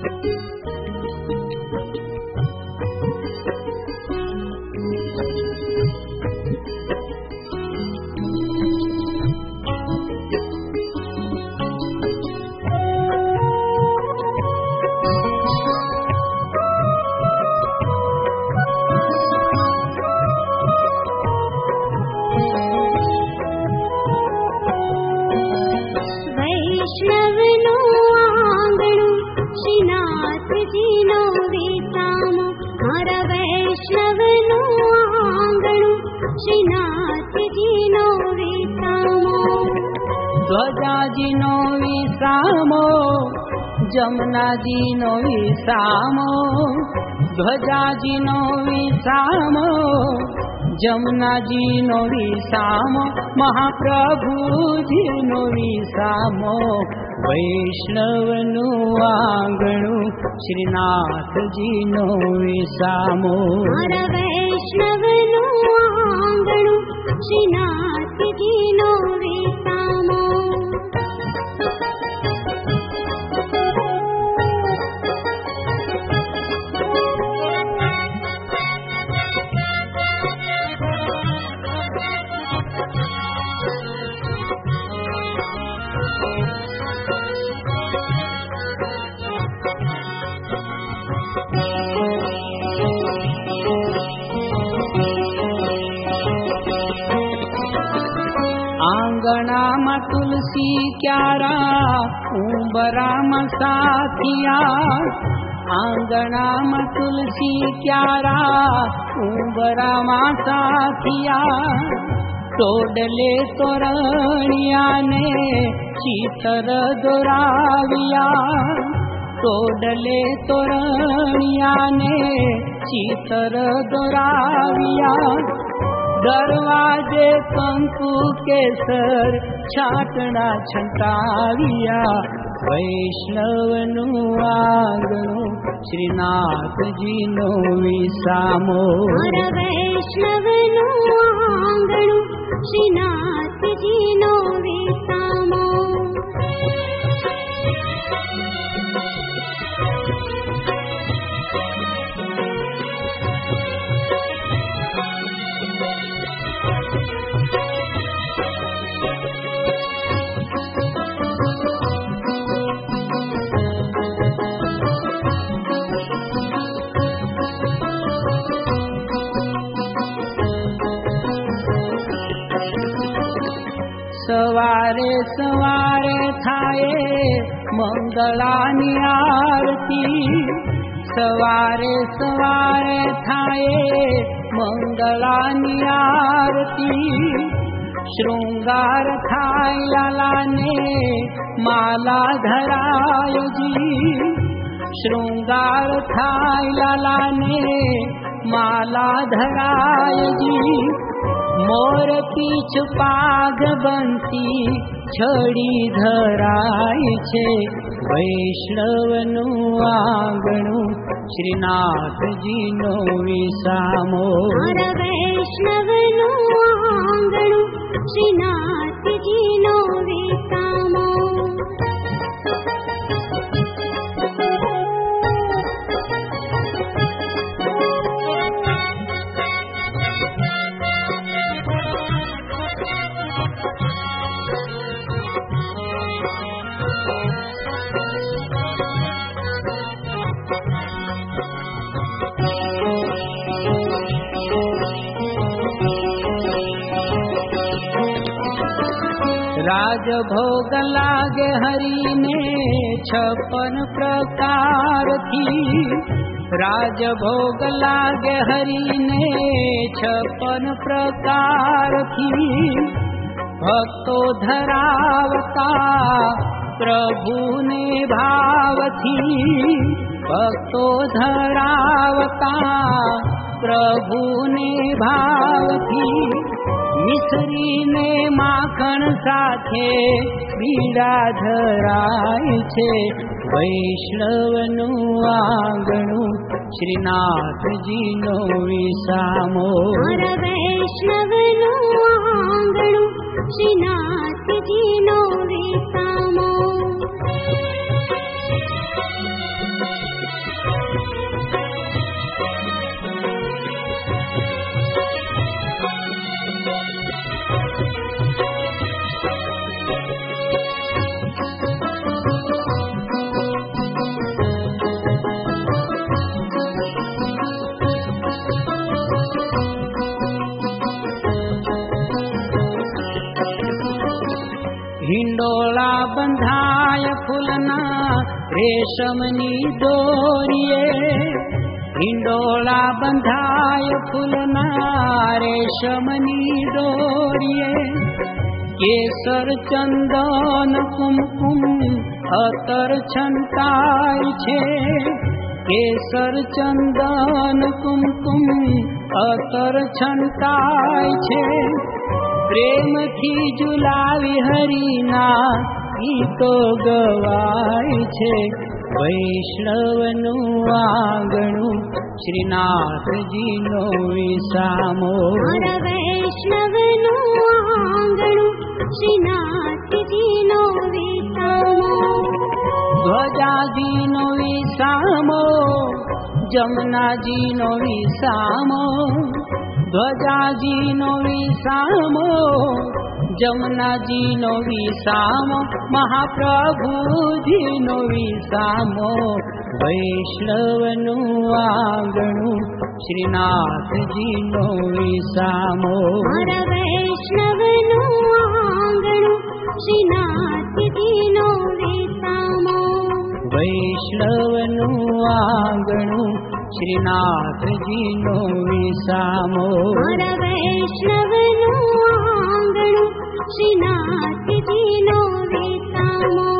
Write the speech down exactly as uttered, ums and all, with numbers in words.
ध्वजाजीनो विसामो जमुनाजीनो विसामो ध्वजाजीनो विसामो जमुनाजीनो विसामो महाप्रभुजीनो विसामो वैष्णवनु आंगणु श्रीनाथजीनो विसामो वैष्णवनु आंगणु श्रीनाथजीनो विसामो आंगणामा तुलसी क्यारा उंबरामा साथिया आंगणामा तुलसी क्यारा उंबरामा साथिया तोडले तोरणिया ने चीतर दोराविया तोडले तोरणिया ने चीतर दोराविया दरवाजे कंकु केसर छाटना छंटाविया वैष्णवनु आंगणु श्रीनाथजीनो विसामो वैष्णवनु आंगणु श्रीनाथजीनो विसामो सवारे सवारे थाये मंगलानी आरती सवारे सवारे थाये मंगलानी आरती श्रृंगार थाय लालाने माला धराय जी श्रृंगार थाय लालाने माला धराय जी मोर पीछ पाग बंसी छड़ी धराय छे वैष्णवनु आंगणु श्रीनाथजीनो विसामो वैष्णवनु आंगणु श्रीनाथजीनो विसामो राजभोग लागे हरि ने छप्पन प्रकार थी राजभोग लागे हरि ने छप्पन प्रकार थी भक्तो धरावता प्रभु ने भाव थी भक्तो धरावता प्रभु ने भाव थी मिश्री ने माखण साथे बीड़ा धराय छे वैष्णवनु आंगणु श्रीनाथजीनो विसामो वैष्णवनु आंगणु श्रीनाथजीनो विसामो રેશમની દોરીએ હિંડોળા બંધાય ફૂલના રેશમની દોરીએ કેસર ચંદન કુમકુમ અત્તર છંટાય છે કેસર ચંદન કુમકુમ અત્તર છંટાય છે પ્રેમથી ઝુલાવી હરિના ગીતો ગવાય છે વૈષ્ણવનું આંગણું શ્રીનાથજીનો વિસામો વૈષ્ણવનું આંગણું શ્રીનાથજીનો વિસામો ધ્વજાજીનો વિસામો જમનાજીનો વિસામો ધ્વજાજીનો વિસામો જમનાજીનો વિસામો મહાપ્રભુજીનો વિસામો વૈષ્ણવનું આંગણું શ્રીનાથજીનો વિસામો વૈષ્ણવનું આંગણું શ્રીનાથજીનો વિસામો વૈષ્ણવનું આંગણું શ્રીનાથજીનો વિસામો વૈષ્ણવનું આંગણું શ્રીનાથજીનો વિસામો